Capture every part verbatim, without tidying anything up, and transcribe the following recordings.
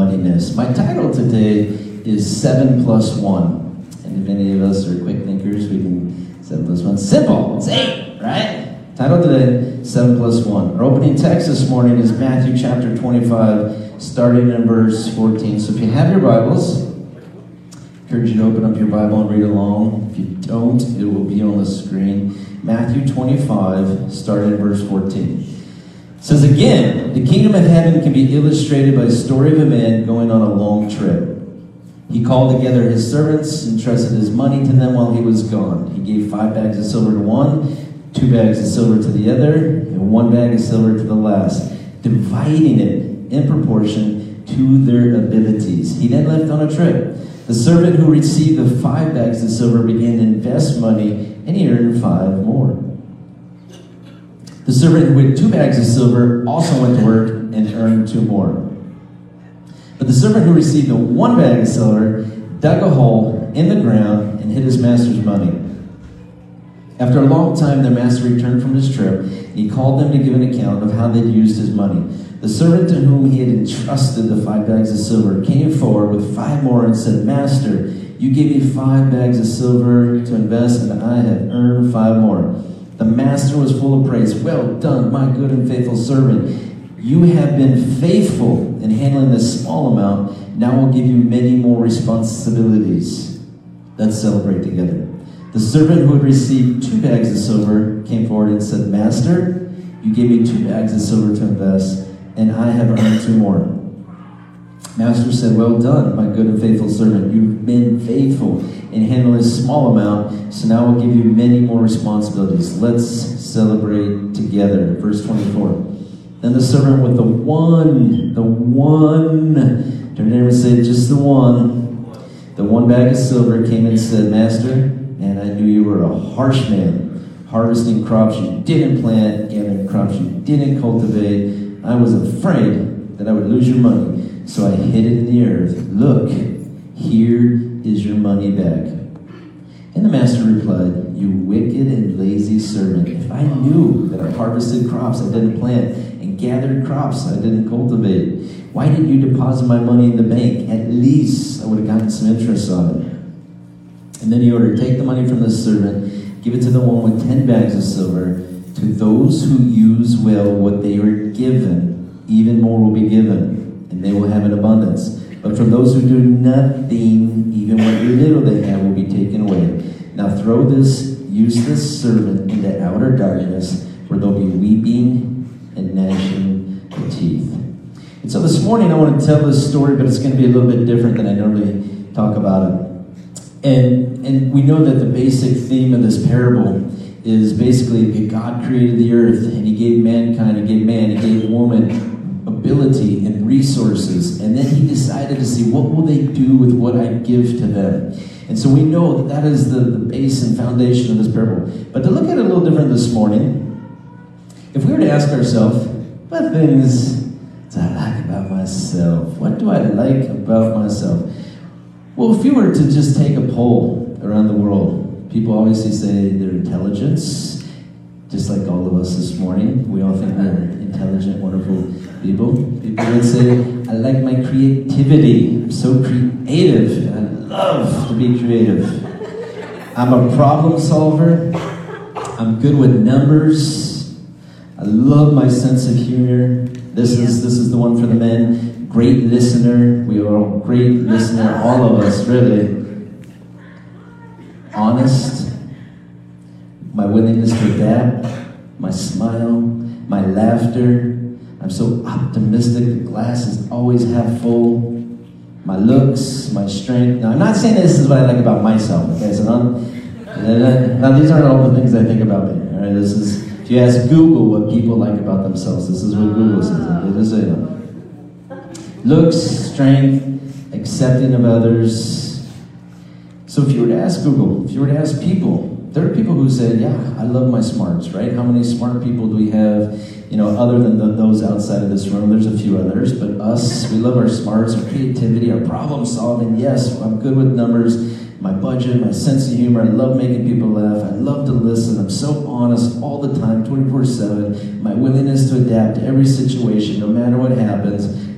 moneyness. My title today is seven plus one. And if any of us are quick thinkers, we can seven plus one. Simple. It's eight, right? Title today, seven plus one. Our opening text this morning is Matthew chapter twenty-five, starting in verse fourteen. So if you have your Bibles, I encourage you to open up your Bible and read along. If you don't, it will be on the screen. Matthew twenty-five, starting in verse fourteen. It says, again, the kingdom of heaven can be illustrated by a story of a man going on a long trip. He called together his servants, entrusted his money to them while he was gone. He gave five bags of silver to one, two bags of silver to the other, and one bag of silver to the last, dividing it in proportion to their abilities. He then left on a trip. The servant who received the five bags of silver began to invest money, and he earned five more. The servant who had two bags of silver also went to work and earned two more. But the servant who received the one bag of silver dug a hole in the ground and hid his master's money. After a long time, their master returned from his trip, and he called them to give an account of how they'd used his money. The servant to whom he had entrusted the five bags of silver came forward with five more and said, Master, you gave me five bags of silver to invest, and I have earned five more. The master was full of praise. Well done, my good and faithful servant. You have been faithful in handling this small amount. Now I'll give you many more responsibilities. Let's celebrate together. The servant who had received two bags of silver came forward and said, Master, you gave me two bags of silver to invest, and I have earned two more. Master said, well done, my good and faithful servant. You've been faithful in handling a small amount, so now I'll give you many more responsibilities. Let's celebrate together. Verse twenty-four. Then the servant with the one, the one, turn to him and say, just the one, the one bag of silver came and said, Master, and I knew you were a harsh man, harvesting crops you didn't plant, gathering crops you didn't cultivate. I was afraid that I would lose your money, so I hid it in the earth. Look, here is your money back. And the master replied, you wicked and lazy servant. If I knew that I harvested crops I didn't plant and gathered crops I didn't cultivate, why didn't you deposit my money in the bank? At least I would have gotten some interest on it. And then he ordered, take the money from the servant, give it to the one with ten bags of silver. To those who use well what they were given, even more will be given, and they will have an abundance. But from those who do nothing, even what little they have will be taken away. Now throw this useless servant into outer darkness, where there'll be weeping and gnashing of teeth. And so this morning I want to tell this story, but it's going to be a little bit different than I normally talk about it. And, and we know that the basic theme of this parable is basically that God created the earth, and he gave mankind, he gave man, he gave woman ability and resources, and then he decided to see what will they do with what I give to them. And so we know that that is the, the base and foundation of this parable. But to look at it a little different this morning, if we were to ask ourselves, what things do I like about myself? What do I like about myself? Well, if you were to just take a poll around the world, people obviously say their intelligence, just like all of us this morning. We all think we're intelligent, wonderful people. People would say, I like my creativity. I'm so creative. I love to be creative. I'm a problem solver. I'm good with numbers. I love my sense of humor. This is this is the one for the men. Great listener. We are all great listener, all of us, really. Honest. My willingness to adapt. My smile. My laughter. I'm so optimistic. The glass is always half full. My looks. My strength. Now, I'm not saying this is what I like about myself. Okay, so now, now these aren't all the things I think about me. All right, this is. If you ask Google what people like about themselves, this is what Google says. Okay, just so you know. Looks, strength, accepting of others. So if you were to ask Google, if you were to ask people, there are people who said, yeah, I love my smarts, right? How many smart people do we have, you know, other than the, those outside of this room? There's a few others, but us, we love our smarts, our creativity, our problem solving. Yes, I'm good with numbers. My budget, my sense of humor. I love making people laugh. I love to listen. I'm so honest all the time, twenty-four seven. My willingness to adapt to every situation, no matter what happens.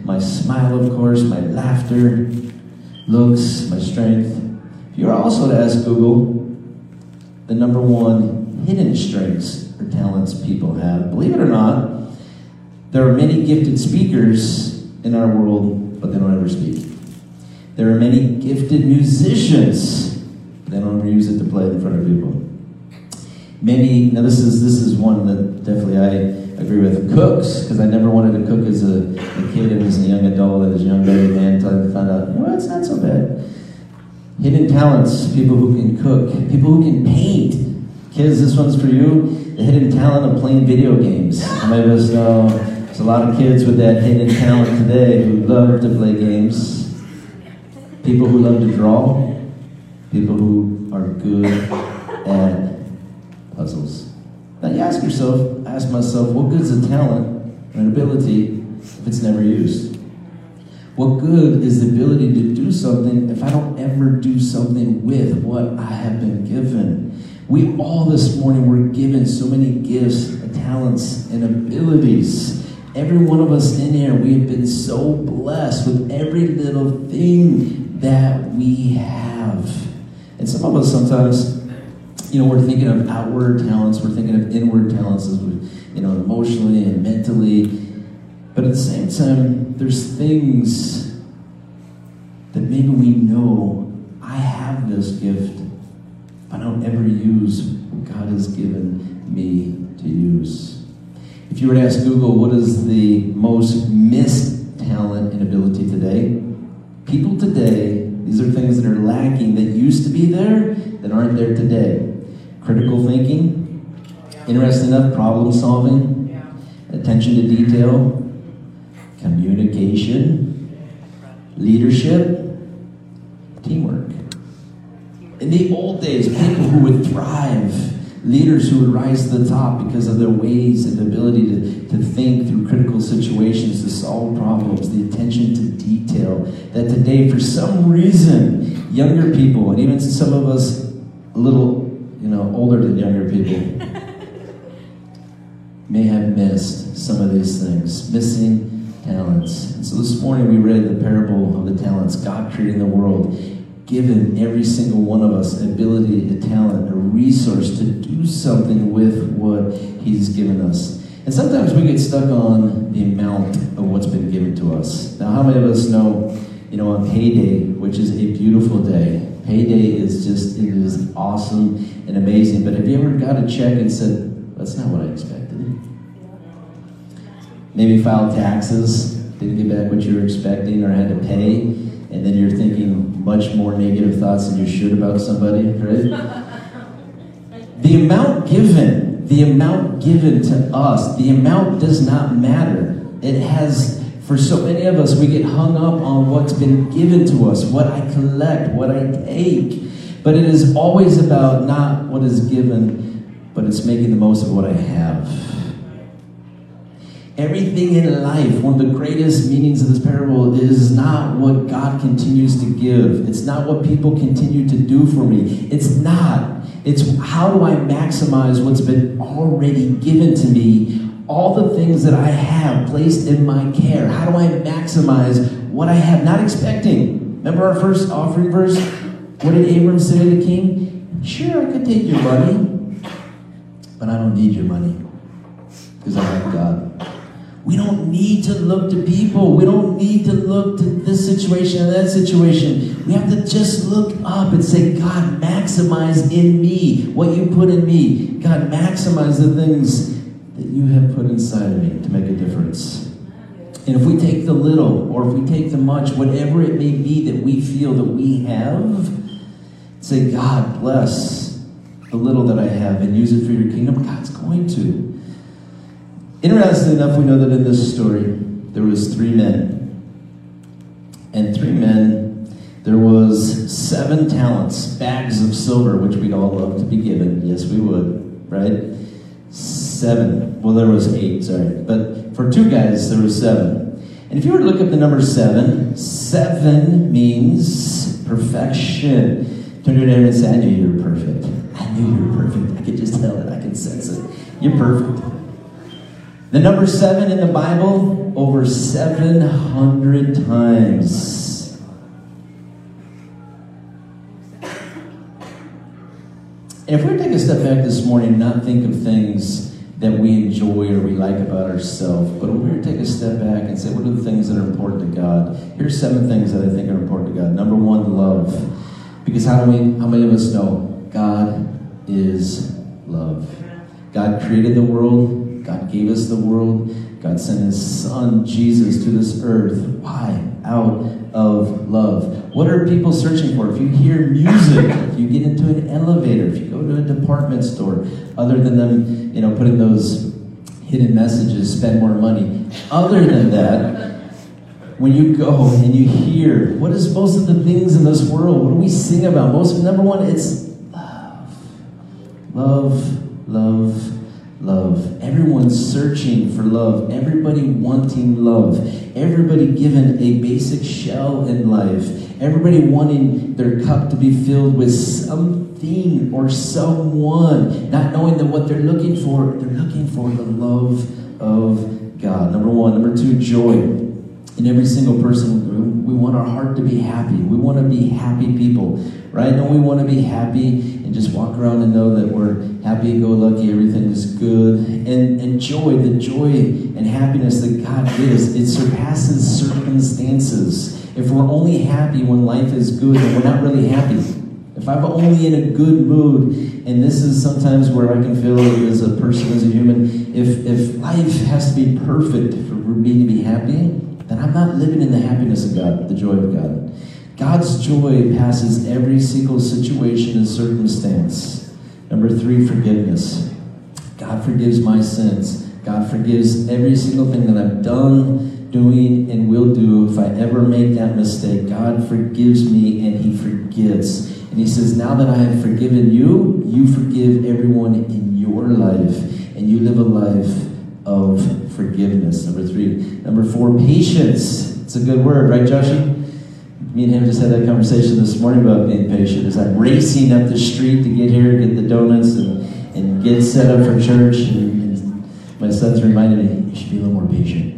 my smile, of course, my laughter, looks, my strength. If you were also to ask Google, the number one hidden strengths or talents people have, believe it or not, there are many gifted speakers in our world, but they don't ever speak. There are many gifted musicians, but they don't ever use it to play in front of people. Many, now this is this is one that definitely I agree with, cooks, because I never wanted to cook as a, a kid and as a young adult, as a young man, until I found out, you know, it's not so bad. Hidden talents, people who can cook, people who can paint. Kids, this one's for you. The hidden talent of playing video games. How many of us know there's a lot of kids with that hidden talent today who love to play games. People who love to draw. People who are good at puzzles. Now you ask yourself, ask myself, what good is a talent or an ability if it's never used? What good is the ability to do something if I don't ever do something with what I have been given? We all this morning were given so many gifts, talents, and abilities. Every one of us in here, we have been so blessed with every little thing that we have. And some of us sometimes, you know, we're thinking of outward talents, we're thinking of inward talents, as we, you know, emotionally and mentally. But at the same time, there's things that maybe we know, I have this gift, but I don't ever use what God has given me to use. If you were to ask Google, what is the most missed talent and ability today? People today, these are things that are lacking that used to be there that aren't there today. Critical thinking, interesting enough, problem solving, attention to detail, communication, leadership, teamwork. In the old days, people who would thrive, leaders who would rise to the top because of their ways and ability to, to think through critical situations, to solve problems, the attention to detail, that today, for some reason, younger people, and even some of us a little, you know, older than younger people, may have missed some of these things, missing talents. And so this morning we read the parable of the talents, God creating the world, given every single one of us ability, a talent, a resource to do something with what He's given us. And sometimes we get stuck on the amount of what's been given to us. Now, how many of us know, you know, on payday, which is a beautiful day, payday is just, it is awesome and amazing, but have you ever got a check and said, that's not what I expected? Maybe filed taxes, didn't get back what you were expecting, or had to pay, and then you're thinking much more negative thoughts than you should about somebody, right? The amount given, the amount given to us, the amount does not matter. It has, for so many of us, we get hung up on what's been given to us, what I collect, what I take. But it is always about not what is given, but it's making the most of what I have. Everything in life, one of the greatest meanings of this parable is not what God continues to give. It's not what people continue to do for me. It's not. It's how do I maximize what's been already given to me, all the things that I have placed in my care. How do I maximize what I have, not expecting? Remember our first offering verse? What did Abram say to the king? Sure, I could take your money, but I don't need your money because I have God. We don't need to look to people. We don't need to look to this situation or that situation. We have to just look up and say, God, maximize in me what you put in me. God, maximize the things that you have put inside of me to make a difference. And if we take the little, or if we take the much, whatever it may be that we feel that we have, say, God, bless the little that I have and use it for your kingdom. God's going to. Interestingly enough, we know that in this story, there was three men. And three men, there was seven talents, bags of silver, which we'd all love to be given. Yes, we would, right? Seven. Well, there was eight, sorry. But for two guys, there was seven. And if you were to look up the number seven, seven means perfection. Turn to your neighbor and say, I knew you were perfect. I knew you were perfect. I could just tell it. I could sense it. You're perfect. The number seven in the Bible, over seven hundred times. And if we take a step back this morning and not think of things that we enjoy or we like about ourselves, but if we were to take a step back and say, what are the things that are important to God? Here's seven things that I think are important to God. Number one, love. Because how do we, how many of us know God is love? God created the world. God gave us the world. God sent his son, Jesus, to this earth. Why? Out of love. What are people searching for? If you hear music, if you get into an elevator, if you go to a department store, other than them, you know, putting those hidden messages, spend more money. Other than that, when you go and you hear, what is most of the things in this world? What do we sing about? Most, number one, it's love. Love, love, love. Everyone's searching for love. Everybody wanting love. Everybody given a basic shell in life. Everybody wanting their cup to be filled with something or someone. Not knowing that what they're looking for, they're looking for the love of God. Number one. Number two, joy. In every single person, we want our heart to be happy. We want to be happy people, right? Don't we want to be happy and just walk around and know that we're happy-go-lucky, everything is good? And, and joy, the joy and happiness that God gives, it surpasses circumstances. If we're only happy when life is good, then we're not really happy. If I'm only in a good mood, and this is sometimes where I can feel as a person, as a human, if, if life has to be perfect for me to be happy, then I'm not living in the happiness of God, the joy of God. God's joy passes every single situation and circumstance. Number three, forgiveness. God forgives my sins. God forgives every single thing that I've done, doing, and will do. If I ever make that mistake, God forgives me and he forgives. And he says, now that I have forgiven you, you forgive everyone in your life, and you live a life of forgiveness. Number three. Number four, patience. It's a good word, right, Joshie? Me and him just had that conversation this morning about being patient. It's like racing up the street to get here, get the donuts, and, and get set up for church. And, and my son's reminded me, you should be a little more patient.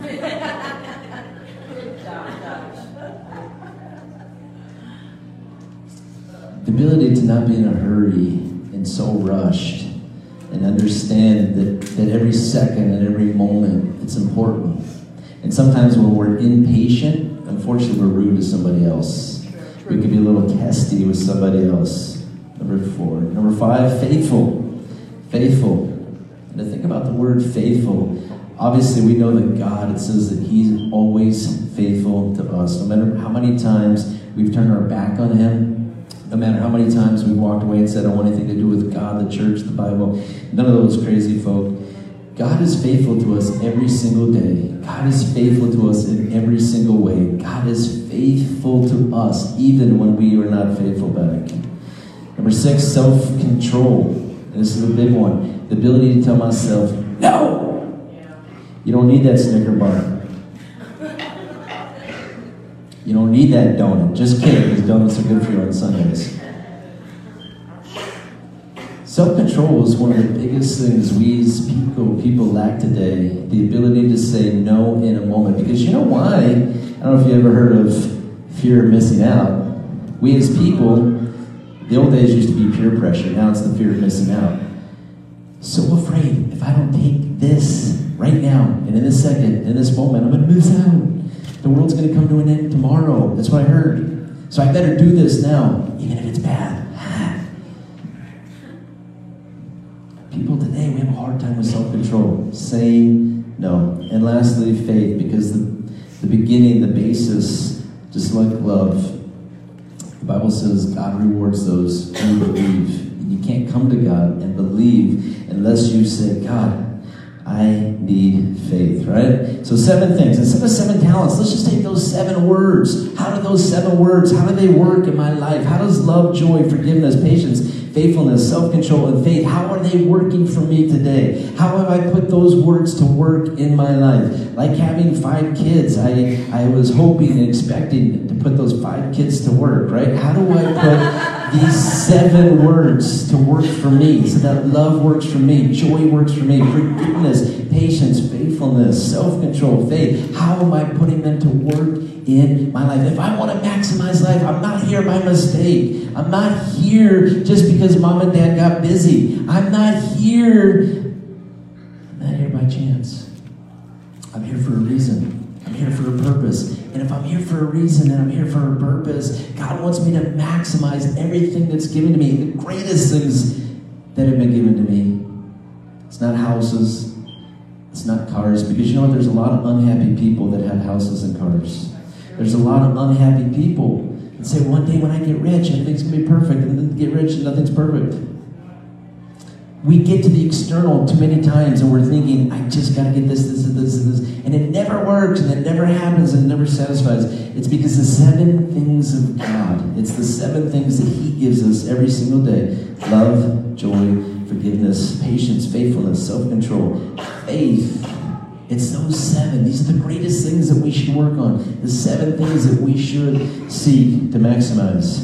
The ability to not be in a hurry and so rushed, and understand that, that every second and every moment, it's important. And sometimes when we're impatient, unfortunately, we're rude to somebody else. We can be a little testy with somebody else. Number four. Number five, faithful. Faithful. And to think about the word faithful, obviously we know that God, it says that he's always faithful to us. No matter how many times we've turned our back on him, no matter how many times we walked away and said, I don't want anything to do with God, the church, the Bible, none of those crazy folk. God is faithful to us every single day. God is faithful to us in every single way. God is faithful to us even when we are not faithful back. Number six, self-control. And this is a big one. The ability to tell myself, no! You don't need that Snicker bar. You don't need that donut. Just kidding, because donuts are good for you on Sundays. Self-control is one of the biggest things we as people, people lack today. The ability to say no in a moment. Because you know why? I don't know if you ever heard of fear of missing out. We as people, the old days used to be peer pressure. Now it's the fear of missing out. So afraid, if I don't take this right now, and in this second, in this moment, I'm going to miss out. The world's going to come to an end tomorrow. That's what I heard. So I better do this now, even if it's bad. People today, we have a hard time with self-control. Saying no. And lastly, faith. Because the, the beginning, the basis, just like love, the Bible says God rewards those who believe. And you can't come to God and believe unless you say, God, I need faith, right? So seven things. Instead of seven talents, let's just take those seven words. How do those seven words, how do they work in my life? How does love, joy, forgiveness, patience, faithfulness, self-control, and faith. How are they working for me today? How have I put those words to work in my life? Like having five kids, I, I was hoping and expecting to put those five kids to work, right? How do I put these seven words to work for me so that love works for me, joy works for me, forgiveness, patience, faithfulness, self-control, faith? How am I putting them to work in my life? If I want to maximize life, I'm not here by mistake. I'm not here just because mom and dad got busy. I'm not here, I'm not here by chance. I'm here for a reason. I'm here for a purpose. And if I'm here for a reason and I'm here for a purpose, God wants me to maximize everything that's given to me, the greatest things that have been given to me. It's not houses. It's not cars. Because you know what? There's a lot of unhappy people that have houses and cars. There's a lot of unhappy people that say, one day when I get rich, everything's going to be perfect. And then get rich and nothing's perfect. We get to the external too many times and we're thinking, I just got to get this, this, this, this. And it never works and it never happens and it never satisfies. It's because the seven things of God, it's the seven things that He gives us every single day. Love, joy, forgiveness, patience, faithfulness, self-control, faith. It's those seven. These are the greatest things that we should work on. The seven things that we should seek to maximize.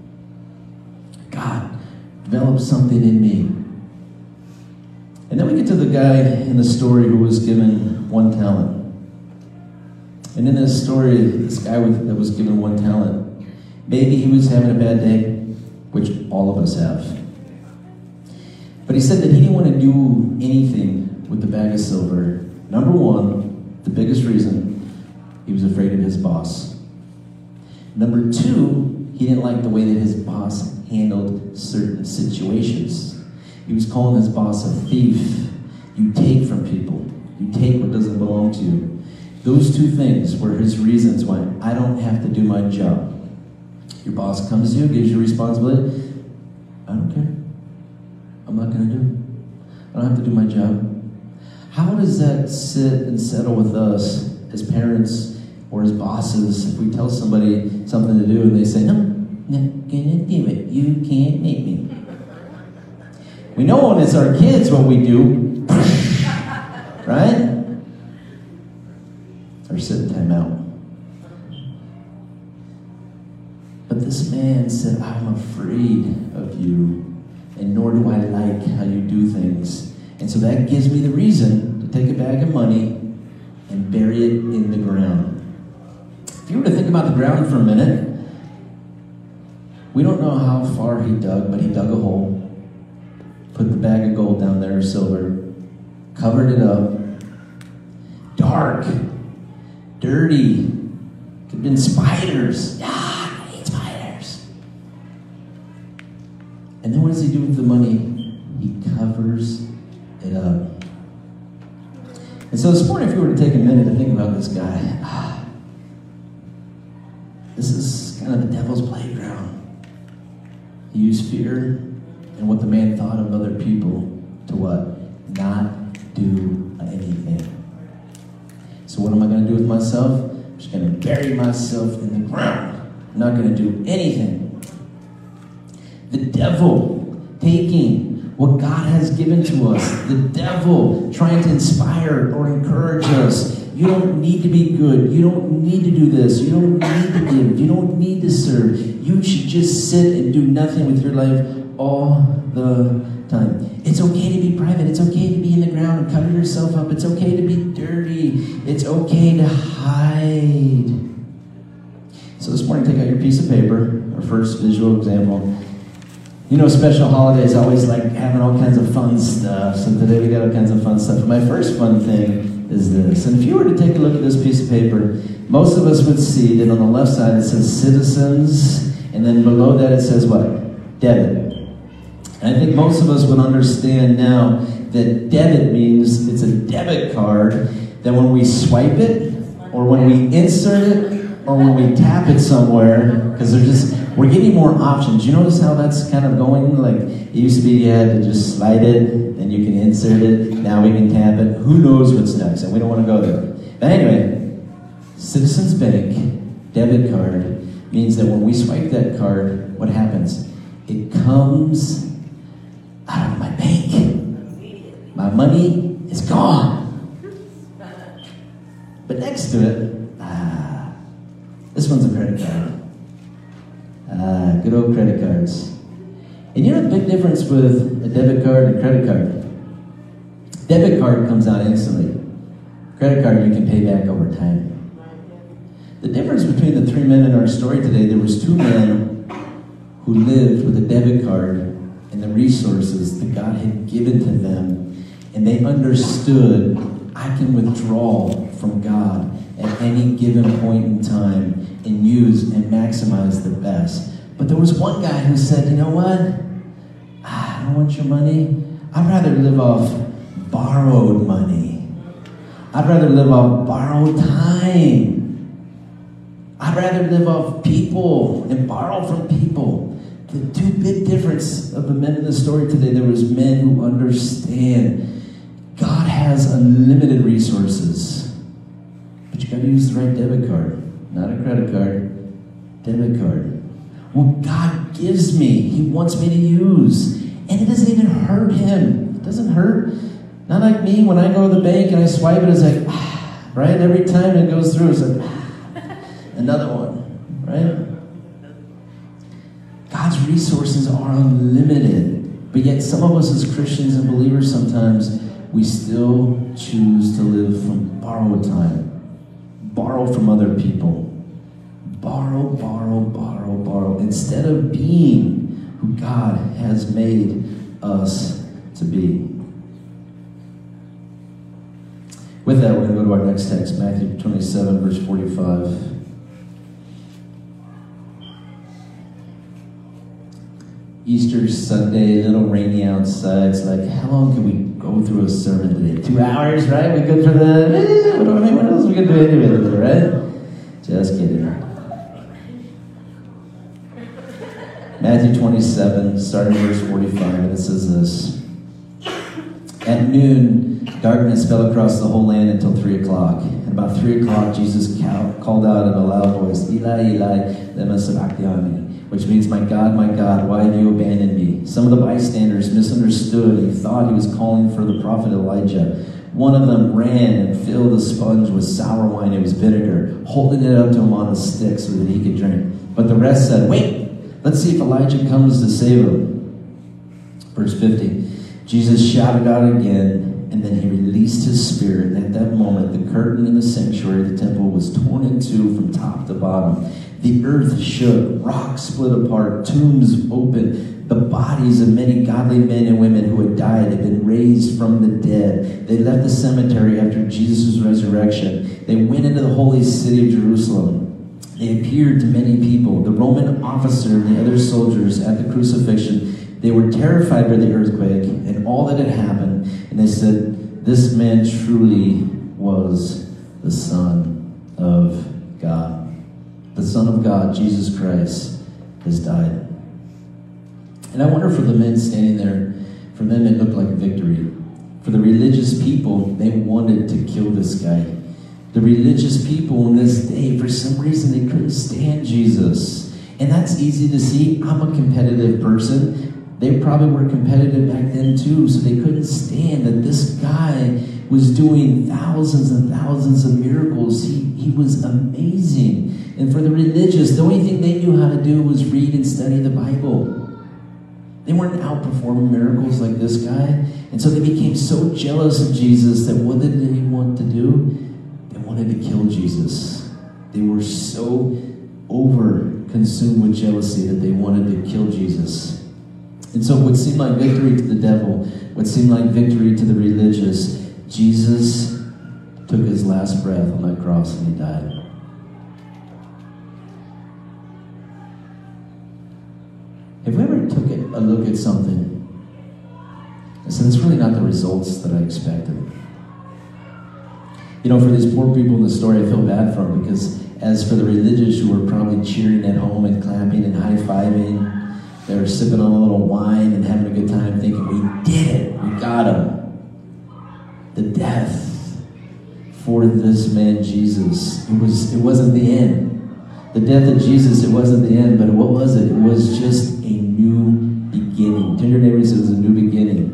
God, develop something in me. And then we get to the guy in the story who was given one talent. And in this story, this guy that was given one talent, maybe he was having a bad day, which all of us have. But he said that he didn't want to do anything with the bag of silver. Number one, the biggest reason, he was afraid of his boss. Number two, he didn't like the way that his boss handled certain situations. He was calling his boss a thief. You take from people. You take what doesn't belong to you. Those two things were his reasons why I don't have to do my job. Your boss comes to you, gives you responsibility. I don't care. I'm not going to do it. I don't have to do my job. How does that sit and settle with us as parents or as bosses if we tell somebody something to do and they say, no, I'm not going to do it. You can't make me. We know when it's our kids what we do, right? Or sit time out. But this man said, I'm afraid of you, and nor do I like how you do things. And so that gives me the reason to take a bag of money and bury it in the ground. If you were to think about the ground for a minute, we don't know how far he dug, but he dug a hole. Put the bag of gold down there, or silver, covered it up. Dark, dirty, could have been spiders. Ah, I hate spiders. And then what does he do with the money? He covers it up. And so this morning, if you were to take a minute to think about this guy, ah, this is kind of the devil's playground. He used fear and what the man thought of other people to what? Not do anything. So what am I going to do with myself? I'm just going to bury myself in the ground. I'm not going to do anything. The devil taking what God has given to us. The devil trying to inspire or encourage us. You don't need to be good. You don't need to do this. You don't need to give. You don't need to serve. You should just sit and do nothing with your life all the time. It's okay to be private. It's okay to be in the ground and cover yourself up. It's okay to be dirty. It's okay to hide. So this morning, take out your piece of paper, our first visual example. You know, special holidays always like having all kinds of fun stuff. So today we got all kinds of fun stuff. My first fun thing is this. And if you were to take a look at this piece of paper, most of us would see that on the left side it says citizens, and then below that it says what? Debit. And I think most of us would understand now that debit means it's a debit card that when we swipe it, or when we insert it, or when we tap it somewhere, because they're just, we're getting more options. You notice how that's kind of going? Like, it used to be you had to just slide it, then you can insert it, now we can tap it. Who knows what's next? And we don't want to go there. But anyway, Citizens Bank debit card means that when we swipe that card, what happens? It comes out of my bank. My money is gone. But next to it, ah, this one's a credit card. Ah, good old credit cards. And you know the big difference with a debit card and credit card? Debit card comes out instantly. Credit card you can pay back over time. The difference between the three men in our story today, there was two men who lived with a debit card and the resources that God had given to them, and they understood, I can withdraw from God at any given point in time and use and maximize the best. But there was one guy who said, you know what? I don't want your money. I'd rather live off borrowed money. I'd rather live off borrowed time. I'd rather live off people and borrow from people. The two big difference of the men in the story today, there was men who understand God has unlimited resources. But you got to use the right debit card, not a credit card, debit card. What God gives me, He wants me to use. And it doesn't even hurt Him. It doesn't hurt. Not like me, when I go to the bank and I swipe it, it's like, ah, right? Every time it goes through, it's like, ah, another one, right? God's resources are unlimited. But yet some of us as Christians and believers sometimes, we still choose to live from borrowed time. Borrow from other people. Borrow, borrow, borrow, borrow. Instead of being who God has made us to be. With that, we're going to go to our next text, Matthew twenty-seven, verse forty-five. Easter Sunday, a little rainy outside. It's like, how long can we go through a sermon today? Two hours, right? We good for the, eh, what, I mean, what else we can do anyway, right? Just kidding. Matthew twenty-seven, starting verse forty-five, and it says this. At noon, darkness fell across the whole land until three o'clock. And about three o'clock, Jesus called out in a loud voice, Eli, Eli, lema sabachthani, which means, my God, my God, why have you abandoned me? Some of the bystanders misunderstood and thought he was calling for the prophet Elijah. One of them ran and filled a sponge with sour wine, it was vinegar, holding it up to him on a stick so that he could drink. But the rest said, wait, let's see if Elijah comes to save him. Verse fifty. Jesus shouted out again, and then he released his spirit. And at that moment, the curtain in the sanctuary of the temple was torn in two from top to bottom. The earth shook, rocks split apart, tombs opened. The bodies of many godly men and women who had died had been raised from the dead. They left the cemetery after Jesus' resurrection. They went into the holy city of Jerusalem. They appeared to many people. The Roman officer and the other soldiers at the crucifixion, they were terrified by the earthquake and all that had happened. And they said, this man truly was the Son of God. The Son of God, Jesus Christ, has died. And I wonder for the men standing there, for them it looked like victory. For the religious people, they wanted to kill this guy. The religious people in this day, for some reason, they couldn't stand Jesus. And that's easy to see. I'm a competitive person. They probably were competitive back then too, so they couldn't stand that this guy was doing thousands and thousands of miracles. He, he was amazing. And for the religious, the only thing they knew how to do was read and study the Bible. They weren't out performing miracles like this guy. And so they became so jealous of Jesus that what did they want to do? They wanted to kill Jesus. They were so over-consumed with jealousy that they wanted to kill Jesus. And so what seemed like victory to the devil, what seemed like victory to the religious, Jesus took his last breath on that cross and he died. Have you ever took a look at something and said, it's really not the results that I expected? You know, for these poor people in the story, I feel bad for them, because as for the religious who were probably cheering at home and clapping and high-fiving, they were sipping on a little wine and having a good time thinking, we did it, we got him. The death for this man Jesus, it, was, it wasn't the end. The death of Jesus, it wasn't the end, but what was it? It was just a new beginning. Turn to your neighbor and say, it was a new beginning.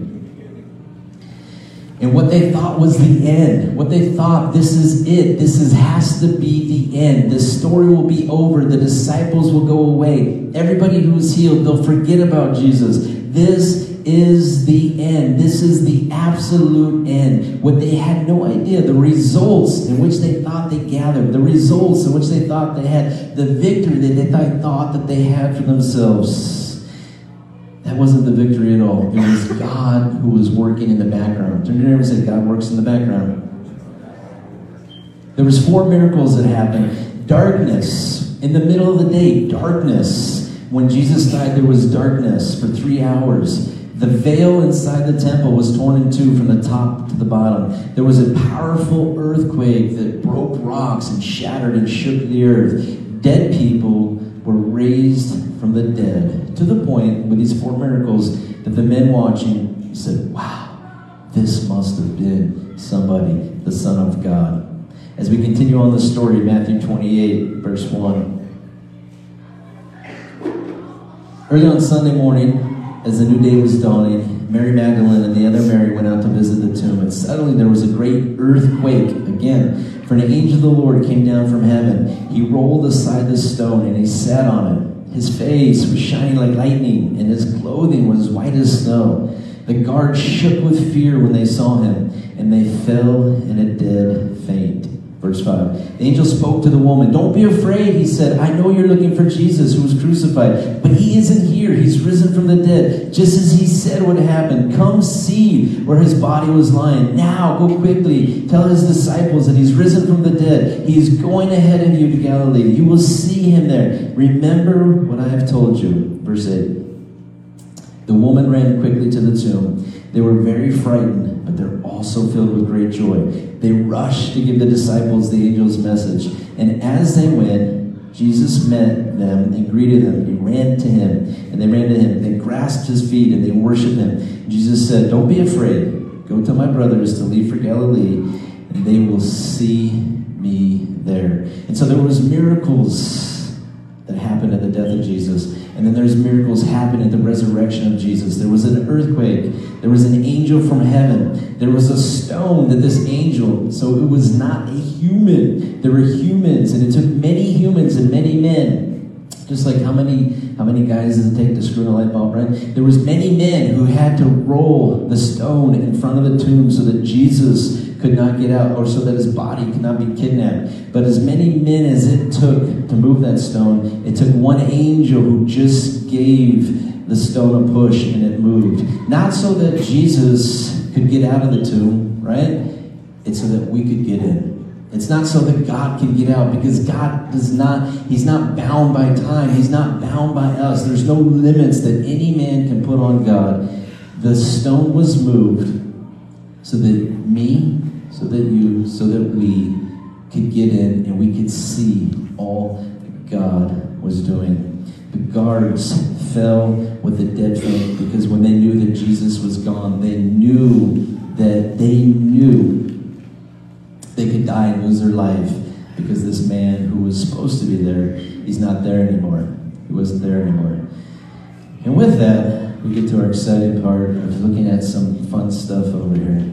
And what they thought was the end, what they thought, this is it, this is, has to be the end. The story will be over. The disciples will go away. Everybody who is healed, they'll forget about Jesus. This is the end. This is the absolute end. What they had no idea, the results in which they thought they gathered, the results in which they thought they had, the victory that they thought, thought that they had for themselves. That wasn't the victory at all. It was God who was working in the background. Turn to your neighbor and say, God works in the background. There was four miracles that happened. Darkness. In the middle of the day, darkness. When Jesus died, there was darkness for three hours. The veil inside the temple was torn in two from the top to the bottom. There was a powerful earthquake that broke rocks and shattered and shook the earth. Dead people were raised from the dead, to the point with these four miracles that the men watching said, wow, this must have been somebody, the Son of God. As we continue on the story, Matthew twenty-eight, verse one. Early on Sunday morning, as the new day was dawning, Mary Magdalene and the other Mary went out to visit the tomb, and suddenly there was a great earthquake again. For an angel of the Lord came down from heaven. He rolled aside the stone, and he sat on it. His face was shining like lightning, and his clothing was white as snow. The guards shook with fear when they saw him, and they fell in a dead faint. Verse five. The angel spoke to the woman. Don't be afraid, he said. I know you're looking for Jesus who was crucified, but he isn't here. He's risen from the dead, just as he said would happen. Come see where his body was lying. Now, go quickly. Tell his disciples that he's risen from the dead. He's going ahead of you to Galilee. You will see him there. Remember what I have told you. Verse eight. The woman ran quickly to the tomb. They were very frightened, but they're also filled with great joy. They rushed to give the disciples the angel's message. And as they went, Jesus met them and greeted them. He ran to him, and they ran to him. They grasped his feet, and they worshiped him. Jesus said, don't be afraid. Go tell my brothers to leave for Galilee, and they will see me there. And so there was miracles that happened at the death of Jesus. And then there's miracles happen at the resurrection of Jesus. There was an earthquake. There was an angel from heaven. There was a stone that this angel, so it was not a human. There were humans, and it took many humans and many men. Just like how many how many guys does it take to screw in a light bulb, right? There was many men who had to roll the stone in front of the tomb so that Jesus could not get out, or so that his body could not be kidnapped. But as many men as it took to move that stone, it took one angel who just gave the stone a push and it moved. Not so that Jesus could get out of the tomb, right? It's so that we could get in. It's not so that God can get out, because God does not, he's not bound by time. He's not bound by us. There's no limits that any man can put on God. The stone was moved so that me, so that you, so that we could get in and we could see all that God was doing. The guards fell with a dead faint, because when they knew that Jesus was gone, they knew that they knew they could die and lose their life, because this man who was supposed to be there, he's not there anymore. He wasn't there anymore. And with that, we get to our exciting part of looking at some fun stuff over here.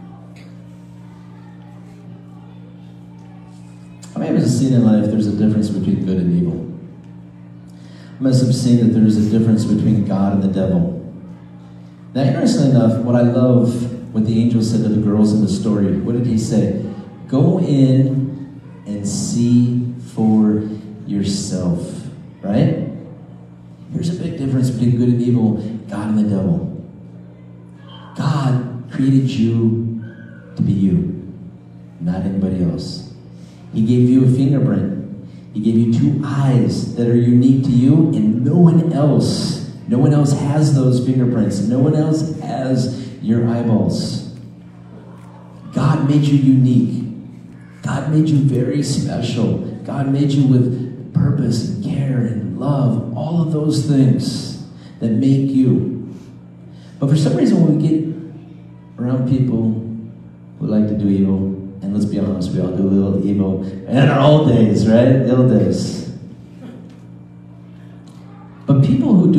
How many of us have seen in life there's a difference between good and evil? I must have seen that there's a difference between God and the devil. Now, interestingly enough, what I love, what the angel said to the girls in the story, what did he say? Go in and see for yourself, right? Here's a big difference between good and evil, God and the devil. God created you to be you, not anybody else. He gave you a fingerprint. He gave you two eyes that are unique to you, and no one else, no one else has those fingerprints. No one else has your eyeballs. God made you unique. God made you very special. God made you with purpose and care and love, all of those things that make you. But for some reason, when we get around people who like to do evil, and let's be honest, we all do a little evil in our old days, right? The old days. But people who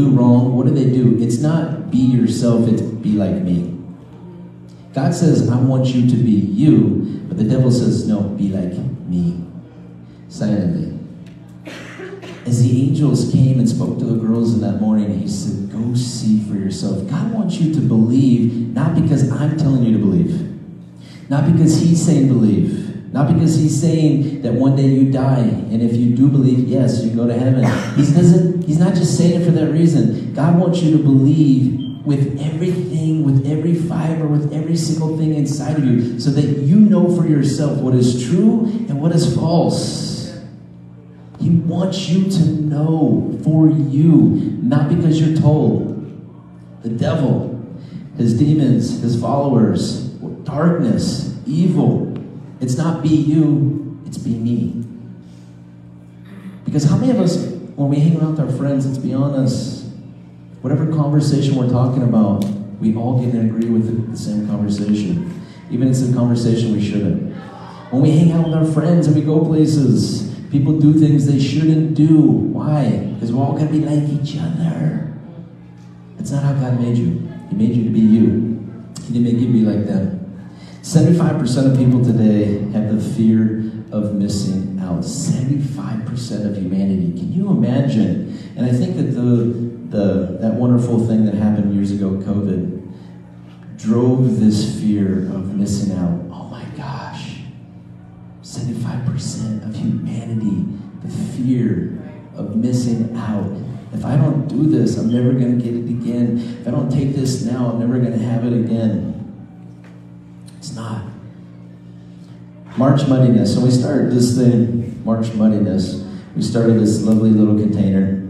do wrong, what do they do? It's not be yourself, it's be like me. God says, I want you to be you, but the devil says, no, be like me. Silently. As the angels came and spoke to the girls in that morning, he said, go see for yourself. God wants you to believe, not because I'm telling you to believe. Not because he's saying believe. Not because he's saying that one day you die, and if you do believe, yes, you go to heaven. He doesn't, he's not just saying it for that reason. God wants you to believe with everything, with every fiber, with every single thing inside of you, so that you know for yourself what is true and what is false. He wants you to know for you, not because you're told. The devil, his demons, his followers, darkness, evil. It's not be you, it's be me. Because how many of us, when we hang out with our friends, let's be honest, whatever conversation we're talking about, we all get and agree with the, the same conversation. Even if it's a conversation we shouldn't. When we hang out with our friends and we go places, people do things they shouldn't do. Why? Because we're all going to be like each other. That's not how God made you. He made you to be you. He didn't make you to be like them. seventy-five percent of people today have the fear of missing out. seventy-five percent of humanity. Can you imagine? And I think that the, the that wonderful thing that happened years ago, COVID, drove this fear of missing out. Oh my gosh. seventy-five percent of humanity, the fear of missing out. If I don't do this, I'm never going to get it again. If I don't take this now, I'm never going to have it again. It's not. March Muddiness. So we started this thing, March Muddiness. We started this lovely little container.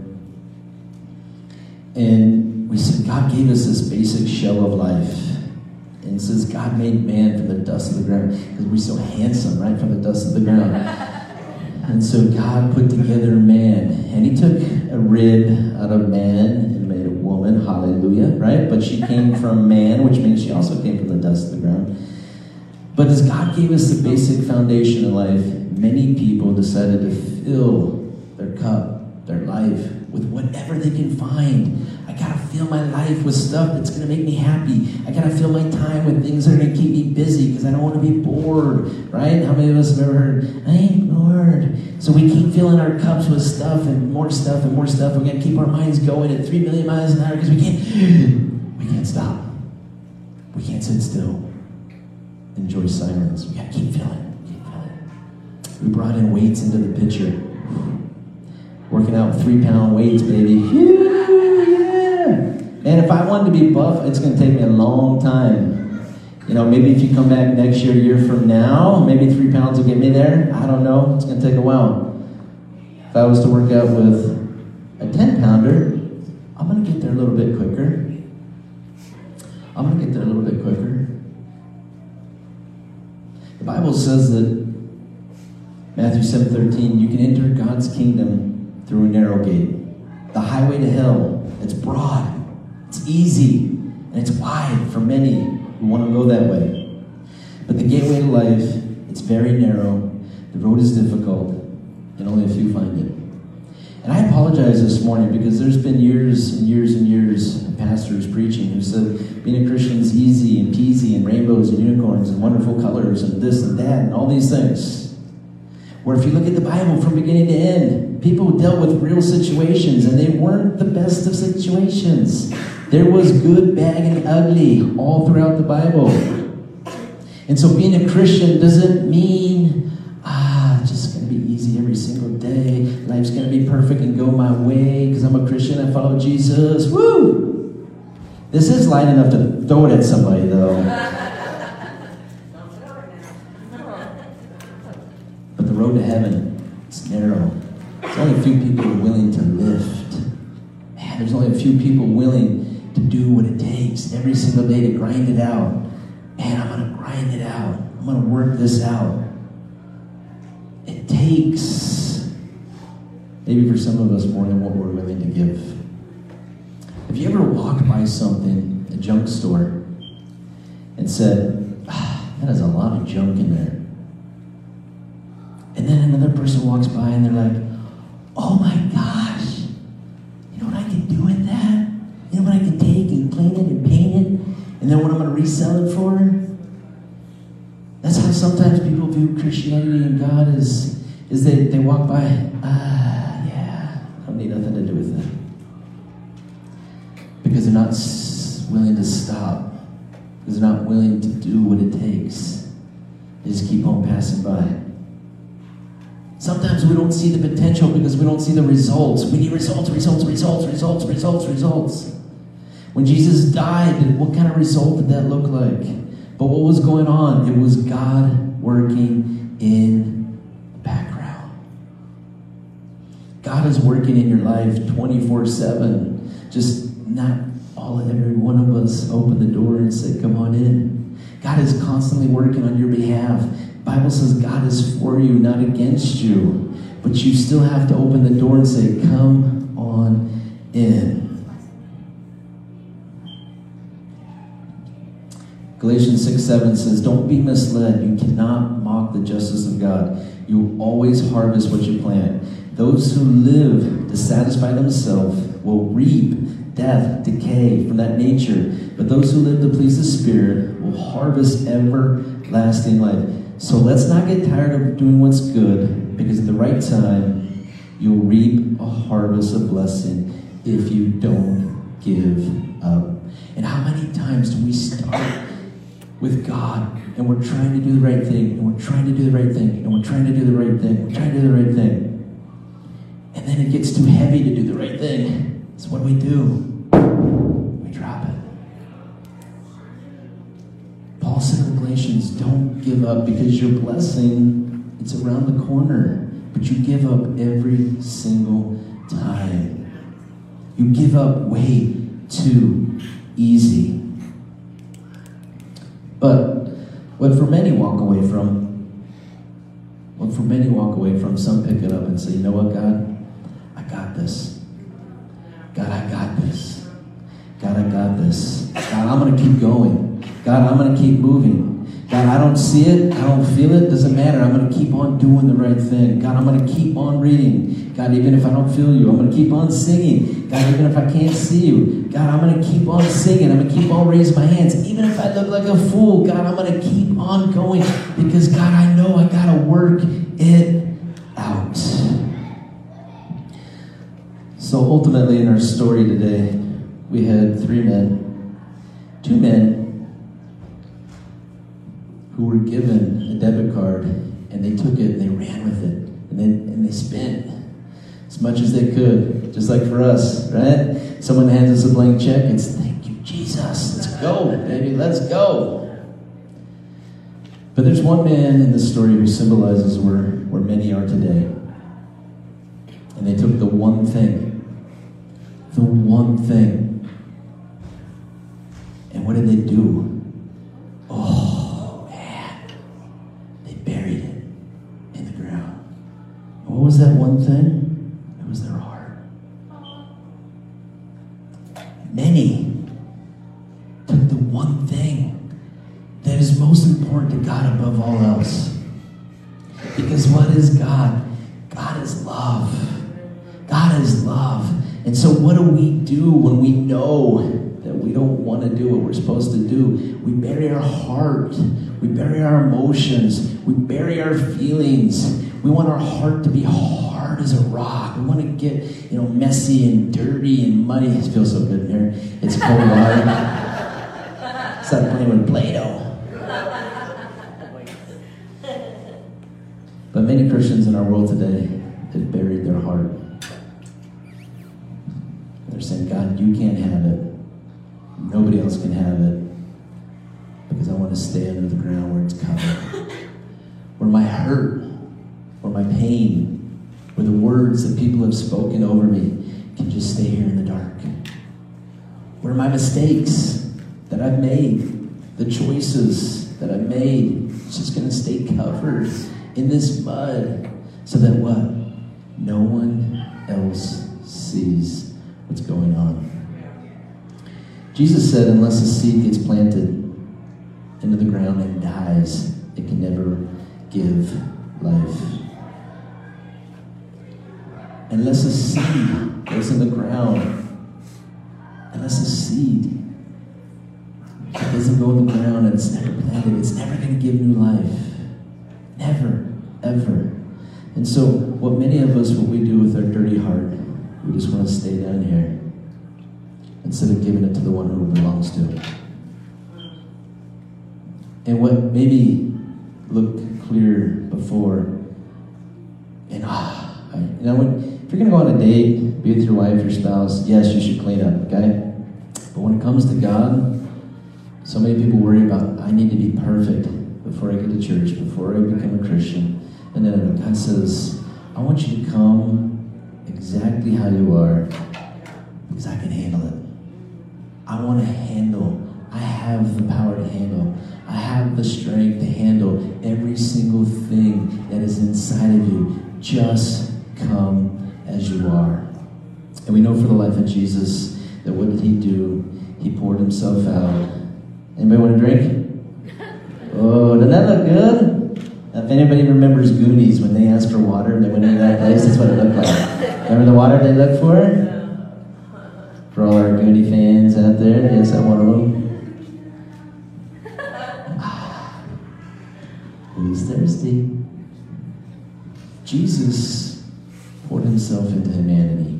And we said, God gave us this basic shell of life. And it says, God made man from the dust of the ground. Because we're so handsome, right? From the dust of the ground. And so God put together man. And he took a rib out of man and made a woman. Hallelujah, right? But she came from man, which means she also came from the dust of the ground. But as God gave us the basic foundation of life, many people decided to fill their cup, their life, with whatever they can find. I gotta fill my life with stuff that's gonna make me happy. I gotta fill my time with things that are gonna keep me busy because I don't want to be bored, right? How many of us have ever heard, I ain't bored? So we keep filling our cups with stuff and more stuff and more stuff. We gotta keep our minds going at three million miles an hour because we can't, we can't stop. We can't sit still. Enjoy silence. We gotta keep filling, keep filling. We brought in weights into the picture. Working out with three pound weights, baby. Yeah. And if I wanted to be buff, it's going to take me a long time. You know, maybe if you come back next year, a year from now, maybe three pounds will get me there. I don't know. It's going to take a while. If I was to work out with a ten pounder, I'm going to get there a little bit quicker. I'm going to get there a little bit quicker. The Bible says that, Matthew seven thirteen, you can enter God's kingdom through a narrow gate. The highway to hell, it's broad, it's easy, and it's wide for many who want to go that way. But the gateway to life, it's very narrow, the road is difficult, and only a few find it. And I apologize this morning because there's been years and years and years of pastors preaching who said being a Christian is easy and peasy and rainbows and unicorns and wonderful colors and this and that and all these things. Where if you look at the Bible from beginning to end, people dealt with real situations, and they weren't the best of situations. There was good, bad, and ugly all throughout the Bible. And so being a Christian doesn't mean, ah, it's just going to be easy every single day. Life's going to be perfect and go my way because I'm a Christian, I follow Jesus. Woo! This is light enough to throw it at somebody, though. But the road to heaven, it's narrow. There's only a few people willing to lift. Man, there's only a few people willing to do what it takes every single day to grind it out. Man, I'm going to grind it out. I'm going to work this out. It takes, maybe for some of us, more than what we're willing to give. Have you ever walked by something, a junk store, and said, ah, that has a lot of junk in there? And then another person walks by and they're like, oh my gosh, you know what I can do with that? resell it for? That's how sometimes people view Christianity and God is, is they, they walk by, ah, yeah, I don't need nothing to do with that. Because they're not willing to stop. Because they're not willing to do what it takes. They just keep on passing by. Sometimes we don't see the potential because we don't see the results. We need results, results, results, results, results, results. When Jesus died, what kind of result did that look like? But what was going on? It was God working in the background. God is working in your life twenty-four seven. Just not all every one of us open the door and say, come on in. God is constantly working on your behalf. The Bible says God is for you, not against you. But you still have to open the door and say, come on in. Galatians six seven says, don't be misled. You cannot mock the justice of God. You will always harvest what you plant. Those who live to satisfy themselves will reap death, decay from that nature. But those who live to please the Spirit will harvest everlasting life. So let's not get tired of doing what's good, because at the right time, you'll reap a harvest of blessing if you don't give up. And how many times do we start with God, and we're trying to do the right thing, and we're trying to do the right thing, and we're trying to do the right thing, we're trying to do the right thing. And then it gets too heavy to do the right thing. So what do we do? We drop it. Paul said in Galatians, don't give up, because your blessing, it's around the corner. But you give up every single time. You give up way too easy. But what for many walk away from, what for many walk away from, some pick it up and say, you know what, God? I got this. God, I got this. God, I got this. God, I'm going to keep going. God, I'm going to keep moving. God, I don't see it. I don't feel it. Doesn't matter. I'm going to keep on doing the right thing. God, I'm going to keep on reading. God, even if I don't feel you, I'm going to keep on singing. God, even if I can't see you, God, I'm going to keep on singing. I'm going to keep on raising my hands. Even if I look like a fool, God, I'm going to keep on going, because, God, I know I got to work it out. So ultimately in our story today, we had three men, two men who were given a debit card, and they took it and they ran with it, and then and they spent as much as they could, just like for us, right? Someone hands us a blank check, it's thank you, Jesus, let's go, baby, let's go. But there's one man in this story who symbolizes where, where many are today. And they took the one thing, the one thing. And what did they do? Oh, man. They buried it in the ground. And what was that one thing? It was their heart. Many took the one thing that is most important to God above all else. Because what is God? God is love. God is love. And so what do we do when we know that we don't want to do what we're supposed to do? We bury our heart. We bury our emotions. We bury our feelings. We want our heart to be hard as a rock. We want to get, you know, messy and dirty and muddy. It feels so good in here. It's cold water. It's like playing with Play-Doh. But many Christians in our world today have buried their heart. They're saying, God, you can't have it. Nobody else can have it. Because I want to stay under the ground where it's covered. Where my hurt, where my pain, where the words that people have spoken over me can just stay here in the dark. Where my mistakes that I've made, the choices that I've made, it's just going to stay covered in this mud, so that what? No one else sees what's going on. Jesus said, unless a seed gets planted into the ground and dies, it can never give life. Unless a seed goes in the ground, unless a seed, doesn't go in the ground and it's never planted, it's never going to give new life. Never, ever. And so what many of us, what we do with our dirty heart, we just want to stay down here instead of giving it to the one who it belongs to. And what maybe looked clear before, and ah, I, you know, when, if you're going to go on a date, be with your wife, your spouse, yes, you should clean up, okay? But when it comes to God, so many people worry about, I need to be perfect before I get to church, before I become a Christian. And then God says, I want you to come exactly how you are, because I can handle it. I want to handle. I have the power to handle. I have the strength to handle every single thing that is inside of you. Just come as you are. And we know for the life of Jesus that what did he do? He poured himself out. Anybody want a drink? Oh, doesn't that look good? If anybody remembers Goonies, when they asked for water and they went into that place, that's what it looked like. Remember the water they looked for? For all our Goonie fans out there, yes, I'm one of them. Who's thirsty? Jesus poured himself into humanity.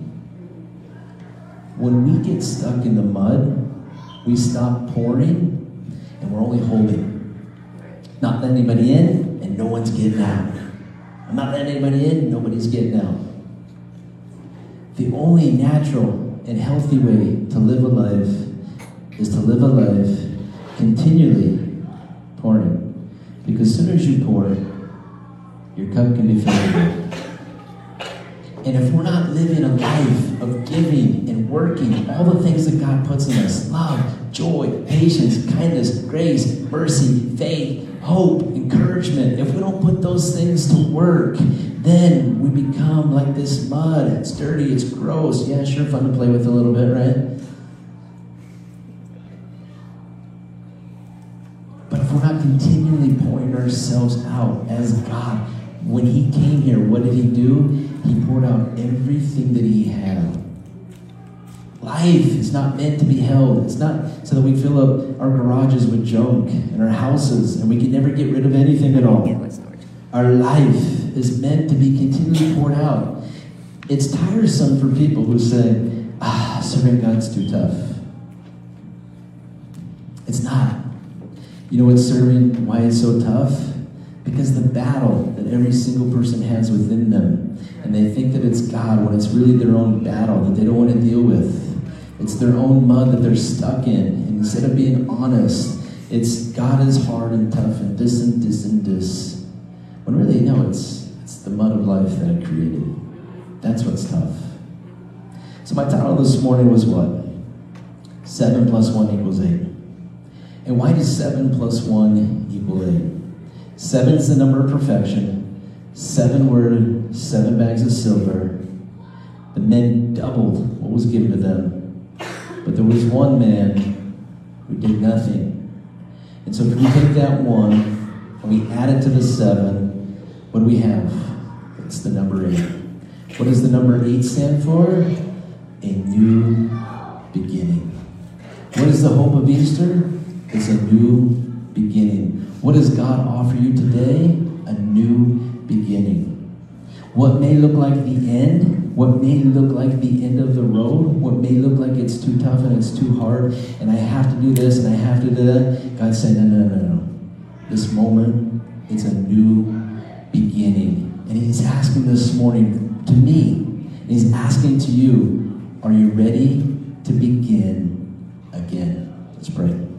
When we get stuck in the mud, we stop pouring and we're only holding. Not letting anybody in and no one's getting out. I'm not letting anybody in, nobody's getting out. The only natural and healthy way to live a life is to live a life continually pouring. Because as soon as you pour, your cup can be filled again. And if we're not living a life of giving and working, all the things that God puts in us, love, joy, patience, kindness, grace, mercy, faith, hope, encouragement, if we don't put those things to work, then we become like this mud. It's dirty, it's gross. Yeah, sure, fun to play with a little bit, right? But if we're not continually pouring ourselves out as God, when he came here, what did he do? He poured out everything that he had. Life is not meant to be held. It's not so that we fill up our garages with junk and our houses and we can never get rid of anything at all. Our life is meant to be continually poured out. It's tiresome for people who say, ah, serving God's too tough. It's not. You know what's serving, why it's so tough? Because the battle that every single person has within them, and they think that it's God when it's really their own battle that they don't want to deal with. It's their own mud that they're stuck in. And instead of being honest, it's God is hard and tough and this and this and this. When really, no, it's, it's the mud of life that I created. That's what's tough. So my title this morning was what? Seven plus one equals eight. And why does seven plus one equal eight? Seven is the number of perfection. Seven were seven bags of silver. The men doubled what was given to them. But there was one man who did nothing. And so if we take that one and we add it to the seven, what do we have? It's the number eight. What does the number eight stand for? A new beginning. What is the hope of Easter? It's a new beginning. What does God offer you today? A new beginning. What may look like the end, what may look like the end of the road, what may look like it's too tough and it's too hard, and I have to do this and I have to do that, God's saying, no, no, no, no. This moment, it's a new beginning. And he's asking this morning to me, and he's asking to you, are you ready to begin again? Let's pray.